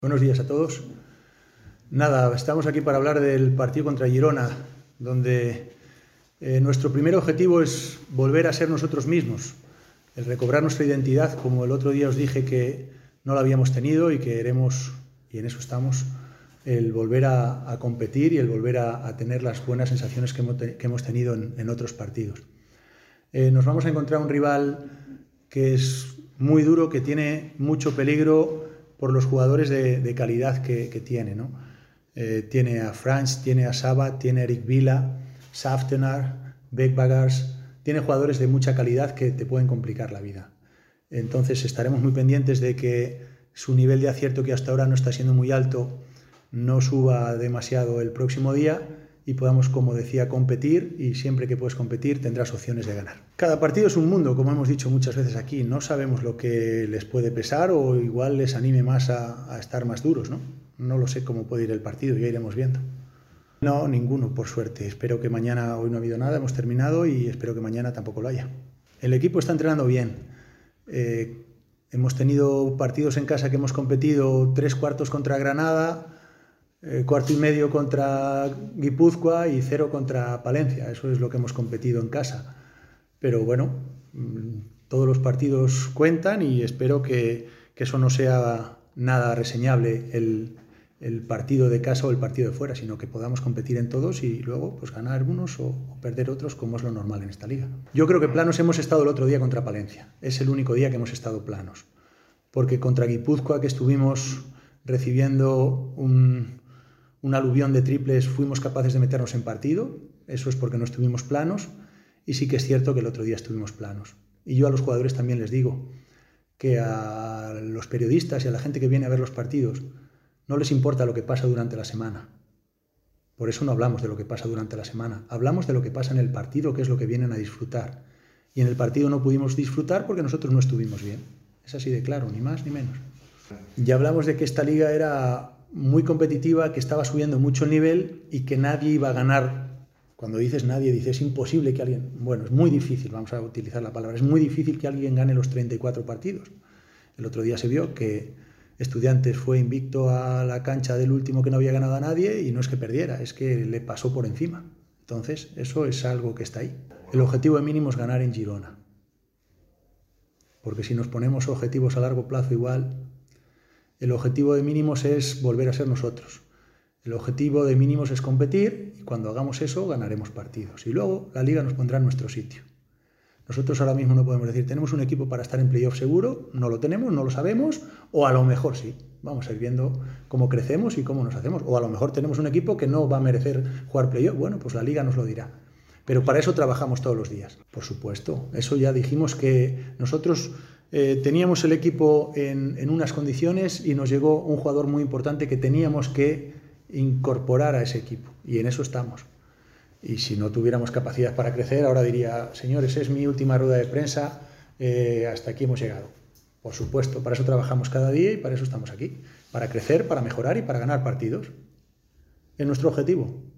Buenos días a todos. Nada, estamos aquí para hablar del partido contra Girona, donde nuestro primer objetivo es volver a ser nosotros mismos, el recobrar nuestra identidad, como el otro día os dije que no la habíamos tenido y que queremos, y en eso estamos, el volver a competir y el volver a tener las buenas sensaciones que hemos tenido en otros partidos. Nos vamos a encontrar un rival que es muy duro, que tiene mucho peligro por los jugadores de calidad que tiene, ¿no? Tiene a Franz, tiene a Saba, tiene a Eric Vila, Saftenar, Beckbagars, tiene jugadores de mucha calidad que te pueden complicar la vida. Entonces estaremos muy pendientes de que su nivel de acierto, que hasta ahora no está siendo muy alto, no suba demasiado el próximo día y podamos, como decía, competir, y siempre que puedes competir tendrás opciones de ganar. Cada partido es un mundo, como hemos dicho muchas veces aquí, no sabemos lo que les puede pesar o igual les anime más a estar más duros, ¿no? No lo sé cómo puede ir el partido, ya iremos viendo. No, ninguno, por suerte. Espero que mañana, hoy no ha habido nada, hemos terminado y espero que mañana tampoco lo haya. El equipo está entrenando bien. Hemos tenido partidos en casa que hemos competido 3 cuartos contra Granada, cuarto y medio contra Guipúzcoa y 0 contra Palencia. Eso es lo que hemos competido en casa. Pero bueno, todos los partidos cuentan y espero que eso no sea nada reseñable el partido de casa o el partido de fuera, sino que podamos competir en todos y luego pues ganar unos o perder otros, como es lo normal en esta liga. Yo creo que planos hemos estado el otro día contra Palencia. Es el único día que hemos estado planos. Porque contra Guipúzcoa, que estuvimos recibiendo un aluvión de triples, fuimos capaces de meternos en partido. Eso es porque no estuvimos planos, y sí que es cierto que el otro día estuvimos planos. Y yo a los jugadores también les digo que a los periodistas y a la gente que viene a ver los partidos no les importa lo que pasa durante la semana. Por eso no hablamos de lo que pasa durante la semana, hablamos de lo que pasa en el partido, que es lo que vienen a disfrutar. Y en el partido no pudimos disfrutar porque nosotros no estuvimos bien. Es así de claro, ni más ni menos. Ya hablamos de que esta liga era muy competitiva, que estaba subiendo mucho el nivel y que nadie iba a ganar. Cuando dices nadie, dices es imposible que alguien... Bueno, es muy difícil, vamos a utilizar la palabra, es muy difícil que alguien gane los 34 partidos. El otro día se vio que Estudiantes fue invicto a la cancha del último que no había ganado a nadie y no es que perdiera, es que le pasó por encima. Entonces, eso es algo que está ahí. El objetivo de mínimo es ganar en Girona. Porque si nos ponemos objetivos a largo plazo igual, el objetivo de mínimos es volver a ser nosotros. El objetivo de mínimos es competir y cuando hagamos eso ganaremos partidos. Y luego la liga nos pondrá en nuestro sitio. Nosotros ahora mismo no podemos decir, tenemos un equipo para estar en playoff seguro, no lo tenemos, no lo sabemos, o a lo mejor sí. Vamos a ir viendo cómo crecemos y cómo nos hacemos. O a lo mejor tenemos un equipo que no va a merecer jugar playoff. Bueno, pues la liga nos lo dirá. Pero para eso trabajamos todos los días. Por supuesto, eso ya dijimos que nosotros teníamos el equipo en unas condiciones y nos llegó un jugador muy importante que teníamos que incorporar a ese equipo. Y en eso estamos. Y si no tuviéramos capacidad para crecer, ahora diría, señores, es mi última rueda de prensa, hasta aquí hemos llegado. Por supuesto, para eso trabajamos cada día y para eso estamos aquí. Para crecer, para mejorar y para ganar partidos. Es nuestro objetivo.